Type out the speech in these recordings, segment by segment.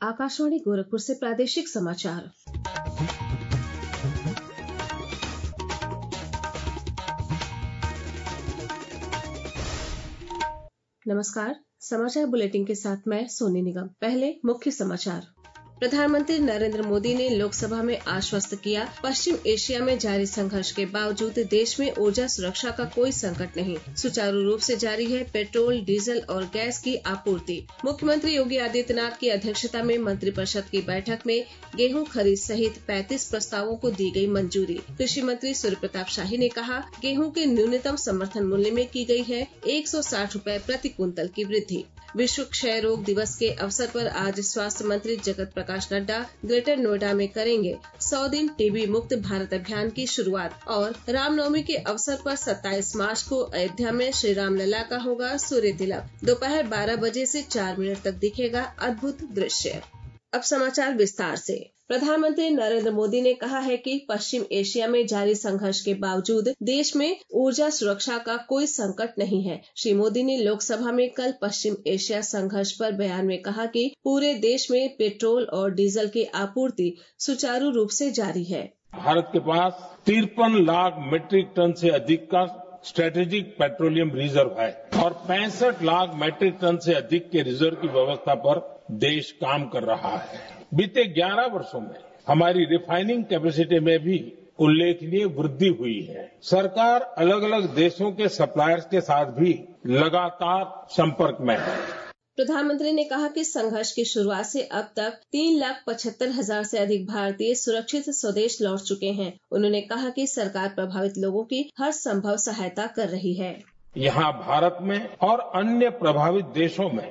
आकाशवाणी गोरखपुर से प्रादेशिक समाचार। नमस्कार, समाचार बुलेटिन के साथ मैं सोनी निगम। पहले मुख्य समाचार। प्रधानमंत्री नरेंद्र मोदी ने लोकसभा में आश्वस्त किया, पश्चिम एशिया में जारी संघर्ष के बावजूद देश में ऊर्जा सुरक्षा का कोई संकट नहीं, सुचारू रूप से जारी है पेट्रोल, डीजल और गैस की आपूर्ति। मुख्यमंत्री योगी आदित्यनाथ की अध्यक्षता में मंत्रिपरिषद की बैठक में गेहूं खरीद सहित 35 प्रस्तावों को दी गई मंजूरी। कृषि मंत्री सूर्य प्रताप शाही ने कहा, गेहूं के न्यूनतम समर्थन मूल्य में की गई है 160 रुपए प्रति कुंतल की वृद्धि। विश्व क्षय रोग दिवस के अवसर पर आज स्वास्थ्य मंत्री जगत प्रकाश नड्डा ग्रेटर नोएडा में करेंगे 100 दिन टीबी मुक्त भारत अभियान की शुरुआत। और रामनवमी के अवसर पर 27 मार्च को अयोध्या में श्री राम लला का होगा सूर्य तिलक। दोपहर 12 बजे से 4 मिनट तक दिखेगा अद्भुत दृश्य। अब समाचार विस्तार से। प्रधानमंत्री नरेंद्र मोदी ने कहा है कि पश्चिम एशिया में जारी संघर्ष के बावजूद देश में ऊर्जा सुरक्षा का कोई संकट नहीं है। श्री मोदी ने लोकसभा में कल पश्चिम एशिया संघर्ष पर बयान में कहा कि पूरे देश में पेट्रोल और डीजल की आपूर्ति सुचारू रूप से जारी है। भारत के पास 53 लाख मीट्रिक टन से अधिक का स्ट्रेटेजिक पेट्रोलियम रिजर्व है और 65 लाख मीट्रिक टन से अधिक के रिजर्व की व्यवस्था पर देश काम कर रहा है। बीते 11 वर्षों में हमारी रिफाइनिंग कैपेसिटी में भी उल्लेखनीय वृद्धि हुई है। सरकार अलग अलग देशों के सप्लायर्स के साथ भी लगातार संपर्क में है। प्रधानमंत्री ने कहा कि संघर्ष की शुरुआत से अब तक 3,75,000 से अधिक भारतीय सुरक्षित स्वदेश लौट चुके हैं। उन्होंने कहा कि सरकार प्रभावित लोगों की हर संभव सहायता कर रही है। यहाँ भारत में और अन्य प्रभावित देशों में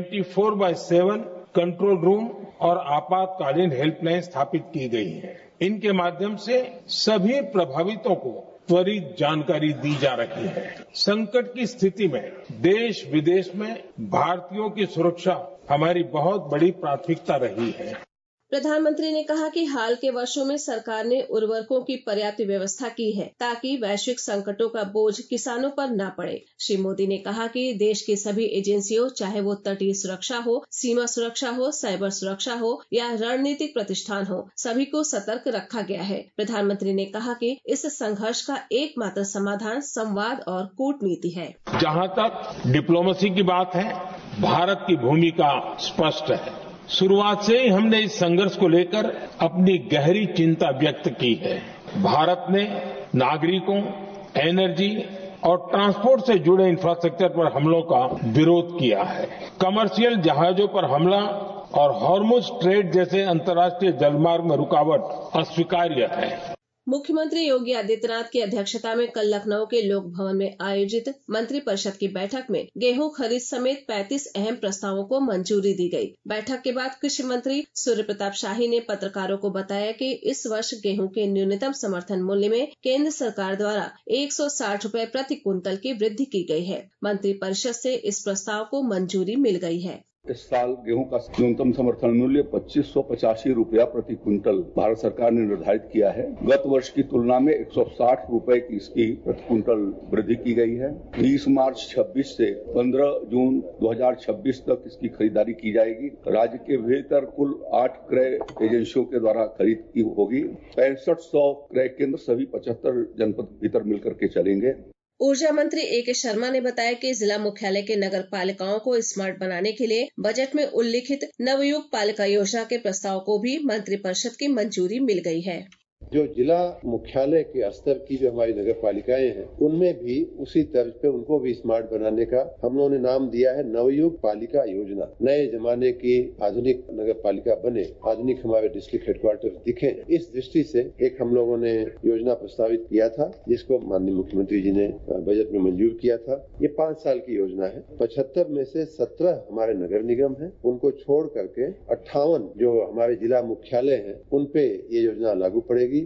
24/7 कंट्रोल रूम और आपातकालीन हेल्पलाइन स्थापित की गई है। इनके माध्यम से सभी प्रभावितों को त्वरित जानकारी दी जा रही है। संकट की स्थिति में देश विदेश में भारतीयों की सुरक्षा हमारी बहुत बड़ी प्राथमिकता रही है। प्रधानमंत्री ने कहा कि हाल के वर्षों में सरकार ने उर्वरकों की पर्याप्त व्यवस्था की है ताकि वैश्विक संकटों का बोझ किसानों पर न पड़े। श्री मोदी ने कहा कि देश की सभी एजेंसियों, चाहे वो तटीय सुरक्षा हो, सीमा सुरक्षा हो, साइबर सुरक्षा हो या रणनीतिक प्रतिष्ठान हो, सभी को सतर्क रखा गया है। प्रधानमंत्री ने कहा कि इस संघर्ष का एकमात्र समाधान संवाद और कूटनीति है। जहाँ तक डिप्लोमेसी की बात है, भारत की भूमिका स्पष्ट है। शुरुआत से ही हमने इस संघर्ष को लेकर अपनी गहरी चिंता व्यक्त की है। भारत ने नागरिकों, एनर्जी और ट्रांसपोर्ट से जुड़े इंफ्रास्ट्रक्चर पर हमलों का विरोध किया है। कमर्शियल जहाजों पर हमला और हॉर्मुज ट्रेड जैसे अंतर्राष्ट्रीय जलमार्ग में रुकावट अस्वीकार्य है। मुख्यमंत्री योगी आदित्यनाथ की अध्यक्षता में कल लखनऊ के लोक भवन में आयोजित मंत्रिपरिषद की बैठक में गेहूं खरीद समेत 35 अहम प्रस्तावों को मंजूरी दी गई। बैठक के बाद कृषि मंत्री सूर्य प्रताप शाही ने पत्रकारों को बताया कि इस वर्ष गेहूं के न्यूनतम समर्थन मूल्य में केंद्र सरकार द्वारा 160 रुपए प्रति कुंतल की वृद्धि की गई है। मंत्रिपरिषद से इस प्रस्ताव को मंजूरी मिल गई है। इस साल गेहूं का न्यूनतम समर्थन मूल्य 2585 रुपया प्रति क्विंटल भारत सरकार ने निर्धारित किया है। गत वर्ष की तुलना में 160 रुपए की इसकी प्रति क्विंटल वृद्धि की गई है। 20 मार्च 26 से 15 जून 2026 तक इसकी खरीदारी की जाएगी। राज्य के भीतर कुल 8 क्रय एजेंसियों के द्वारा खरीद की होगी। 6500 क्रय केंद्र सभी 75 जनपद भीतर मिलकर के चलेंगे। ऊर्जा मंत्री A.K. शर्मा ने बताया कि जिला मुख्यालय के नगर पालिकाओं को स्मार्ट बनाने के लिए बजट में उल्लिखित नवयुग पालिका योजना के प्रस्ताव को भी मंत्रिपरिषद की मंजूरी मिल गई है। जो जिला मुख्यालय के स्तर की जो हमारी नगर पालिकाएं हैं, उनमें भी उसी तर्ज पे उनको भी स्मार्ट बनाने का हम लोगों ने नाम दिया है नवयुग पालिका योजना। नए जमाने की आधुनिक नगर पालिका बने, आधुनिक हमारे डिस्ट्रिक्ट हेडक्वार्टर दिखे, इस दृष्टि से एक हम लोगों ने योजना प्रस्तावित किया था, जिसको माननीय मुख्यमंत्री जी ने बजट में मंजूर किया था। ये 5 साल की योजना है। 75 में से 17 हमारे नगर निगम है, उनको छोड़ करके 58 जो हमारे जिला मुख्यालय है, उन पे ये योजना लागू पड़ेगी।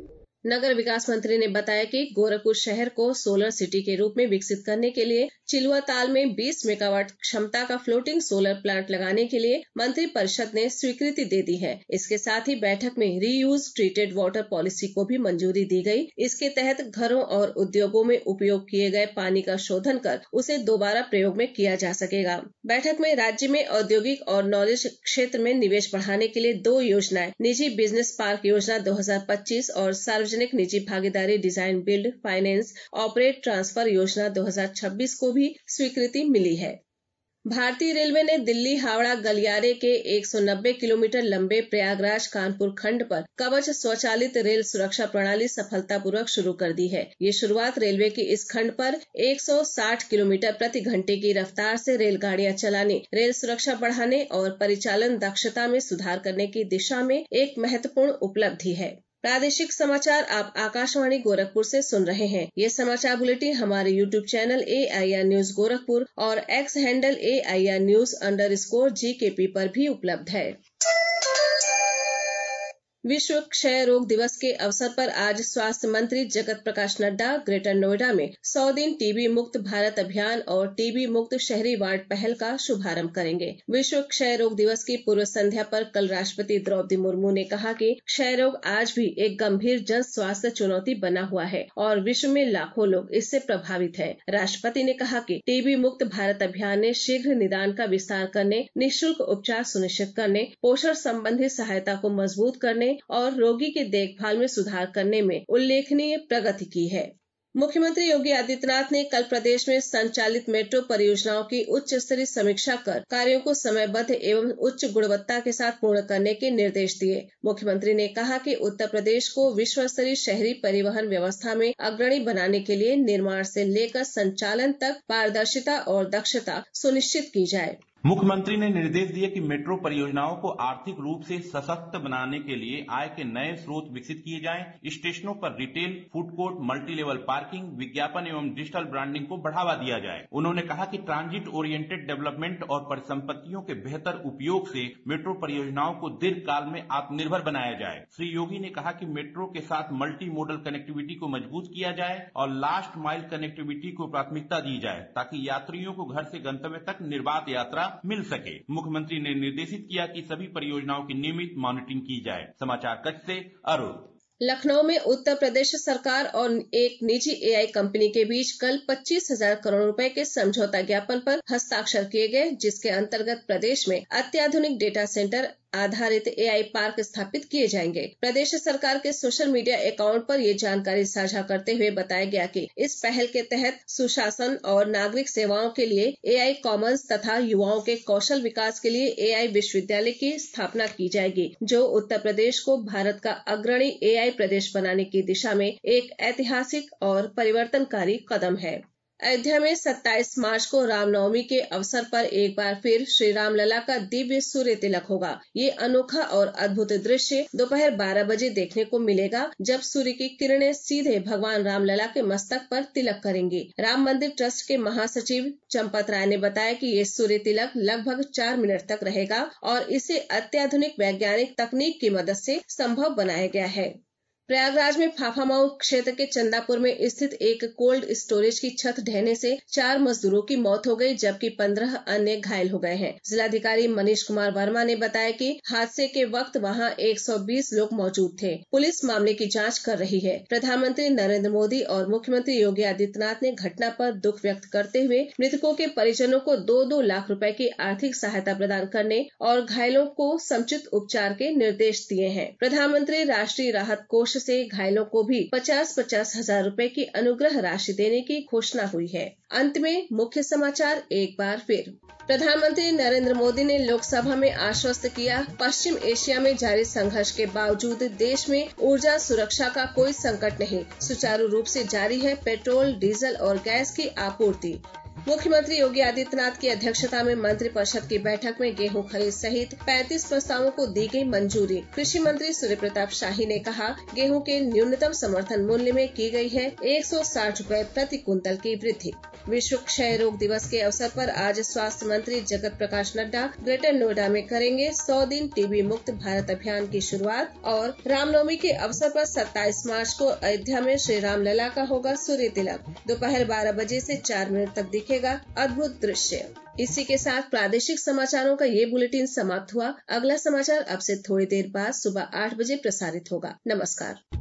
नगर विकास मंत्री ने बताया कि गोरखपुर शहर को सोलर सिटी के रूप में विकसित करने के लिए चिलुआ ताल में 20 मेगावाट क्षमता का फ्लोटिंग सोलर प्लांट लगाने के लिए मंत्री परिषद ने स्वीकृति दे दी है। इसके साथ ही बैठक में रीयूज ट्रीटेड वाटर पॉलिसी को भी मंजूरी दी गई। इसके तहत घरों और उद्योगों में उपयोग किए गए पानी का शोधन कर उसे दोबारा प्रयोग में किया जा सकेगा। बैठक में राज्य में औद्योगिक और नॉलेज क्षेत्र में निवेश बढ़ाने के लिए 2 योजनाएं, निजी बिजनेस पार्क योजना 2025 और सार्वजनिक निजी भागीदारी design build finance operate transfer योजना 2026 को भी स्वीकृति मिली है। भारतीय रेलवे ने दिल्ली हावड़ा गलियारे के 190 किलोमीटर लंबे प्रयागराज कानपुर खंड पर कवच स्वचालित रेल सुरक्षा प्रणाली सफलतापूर्वक शुरू कर दी है। ये शुरुआत रेलवे की इस खंड पर 160 किलोमीटर प्रति घंटे की रफ्तार से रेलगाड़ियां चलाने, रेल सुरक्षा बढ़ाने और परिचालन दक्षता में सुधार करने की दिशा में एक महत्वपूर्ण उपलब्धि है। प्रादेशिक समाचार आप आकाशवाणी गोरखपुर से सुन रहे हैं। ये समाचार बुलेटिन हमारे YouTube channel AIR news Gorakhpur और X हैंडल AIR News_GKP पर भी उपलब्ध है। विश्व क्षय रोग दिवस के अवसर पर आज स्वास्थ्य मंत्री जगत प्रकाश नड्डा ग्रेटर नोएडा में 100 दिन टीबी मुक्त भारत अभियान और टीबी मुक्त शहरी वार्ड पहल का शुभारंभ करेंगे। विश्व क्षय रोग दिवस की पूर्व संध्या पर कल राष्ट्रपति द्रौपदी मुर्मू ने कहा कि क्षय रोग आज भी एक गंभीर जन स्वास्थ्य चुनौती बना हुआ है और विश्व में लाखों लोग इससे प्रभावित हैं। राष्ट्रपति ने कहा कि टीबी मुक्त भारत अभियान ने शीघ्र निदान का विस्तार करने, निःशुल्क उपचार सुनिश्चित करने, पोषण संबंधी सहायता को मजबूत करने और रोगी की देखभाल में सुधार करने में उल्लेखनीय प्रगति की है। मुख्यमंत्री योगी आदित्यनाथ ने कल प्रदेश में संचालित मेट्रो परियोजनाओं की उच्च स्तरीय समीक्षा कर कार्यों को समयबद्ध एवं उच्च गुणवत्ता के साथ पूर्ण करने के निर्देश दिए। मुख्यमंत्री ने कहा कि उत्तर प्रदेश को विश्व स्तरीय शहरी परिवहन व्यवस्था में अग्रणी बनाने के लिए निर्माण से लेकर संचालन तक पारदर्शिता और दक्षता सुनिश्चित की जाए। मुख्यमंत्री ने निर्देश दिए कि मेट्रो परियोजनाओं को आर्थिक रूप से सशक्त बनाने के लिए आय के नए स्रोत विकसित किए जाएं। स्टेशनों पर retail, food court, multi level parking, विज्ञापन एवं डिजिटल ब्रांडिंग को बढ़ावा दिया जाए। उन्होंने कहा कि ट्रांजिट ओरिएंटेड डेवलपमेंट और परिसंपत्तियों के बेहतर उपयोग से मेट्रो परियोजनाओं को दीर्घकाल में आत्मनिर्भर बनाया जाए। श्री योगी ने कहा कि मेट्रो के साथ मल्टी मोडल कनेक्टिविटी को मजबूत किया जाए और लास्ट माइल कनेक्टिविटी को प्राथमिकता दी जाए ताकि यात्रियों को घर से गंतव्य तक निर्बाध यात्रा मिल सके। मुख्यमंत्री ने निर्देशित किया कि सभी परियोजनाओं की नियमित मॉनिटरिंग की जाए। समाचार कक्ष से अरुण। लखनऊ में उत्तर प्रदेश सरकार और एक निजी AI कंपनी के बीच कल 25,000 करोड़ रुपए के समझौता ज्ञापन पर हस्ताक्षर किए गए, जिसके अंतर्गत प्रदेश में अत्याधुनिक डेटा सेंटर आधारित AI पार्क स्थापित किए जाएंगे। प्रदेश सरकार के सोशल मीडिया अकाउंट पर ये जानकारी साझा करते हुए बताया गया कि इस पहल के तहत सुशासन और नागरिक सेवाओं के लिए AI कॉमन्स तथा युवाओं के कौशल विकास के लिए AI विश्वविद्यालय की स्थापना की जाएगी, जो उत्तर प्रदेश को भारत का अग्रणी AI प्रदेश बनाने की दिशा में एक ऐतिहासिक और परिवर्तनकारी कदम है। अयोध्या में 27 मार्च को रामनवमी के अवसर पर एक बार फिर श्री रामलला का दिव्य सूर्य तिलक होगा। ये अनोखा और अद्भुत दृश्य दोपहर 12 बजे देखने को मिलेगा, जब सूर्य की किरणें सीधे भगवान रामलला के मस्तक पर तिलक करेंगी। राम मंदिर ट्रस्ट के महासचिव चंपत राय ने बताया कि ये सूर्य तिलक लगभग 4 मिनट तक रहेगा और इसे अत्याधुनिक वैज्ञानिक तकनीक की मदद से संभव बनाया गया है। प्रयागराज में फाफामऊ क्षेत्र के चंदापुर में स्थित एक कोल्ड स्टोरेज की छत ढहने से 4 मजदूरों की मौत हो गई, जबकि 15 अन्य घायल हो गए हैं। जिलाधिकारी मनीष कुमार वर्मा ने बताया कि हादसे के वक्त वहां 120 लोग मौजूद थे। पुलिस मामले की जांच कर रही है। प्रधानमंत्री नरेंद्र मोदी और मुख्यमंत्री योगी आदित्यनाथ ने घटना पर दुख व्यक्त करते हुए मृतकों के परिजनों को 2-2 लाख रुपए की आर्थिक सहायता प्रदान करने और घायलों को समुचित उपचार के निर्देश दिए हैं। प्रधानमंत्री राष्ट्रीय राहत कोष से घायलों को भी 50-50 हजार रुपए की अनुग्रह राशि देने की घोषणा हुई है। अंत में मुख्य समाचार एक बार फिर। प्रधानमंत्री नरेंद्र मोदी ने लोकसभा में आश्वस्त किया, पश्चिम एशिया में जारी संघर्ष के बावजूद देश में ऊर्जा सुरक्षा का कोई संकट नहीं, सुचारू रूप से जारी है पेट्रोल, डीजल और गैस की आपूर्ति। मुख्यमंत्री योगी आदित्यनाथ की अध्यक्षता में मंत्रिपरिषद की बैठक में गेहूं खरीद सहित 35 प्रस्तावों को दी गई मंजूरी। कृषि मंत्री सूर्य प्रताप शाही ने कहा, गेहूं के न्यूनतम समर्थन मूल्य में की गई है 160 रुपए प्रति कुंतल की वृद्धि। विश्व क्षय रोग दिवस के अवसर पर आज स्वास्थ्य मंत्री जगत प्रकाश नड्डा ग्रेटर नोएडा में करेंगे 100 दिन टीबी मुक्त भारत अभियान की शुरुआत। और रामनवमी के अवसर पर 27 मार्च को अयोध्या में श्री राम लला का होगा सूर्य तिलक। दोपहर 12 बजे से 4 मिनट तक दिखेगा अद्भुत दृश्य। इसी के साथ प्रादेशिक समाचारों का ये बुलेटिन समाप्त हुआ। अगला समाचार अब से थोड़ी देर बाद सुबह 8 बजे प्रसारित होगा। नमस्कार।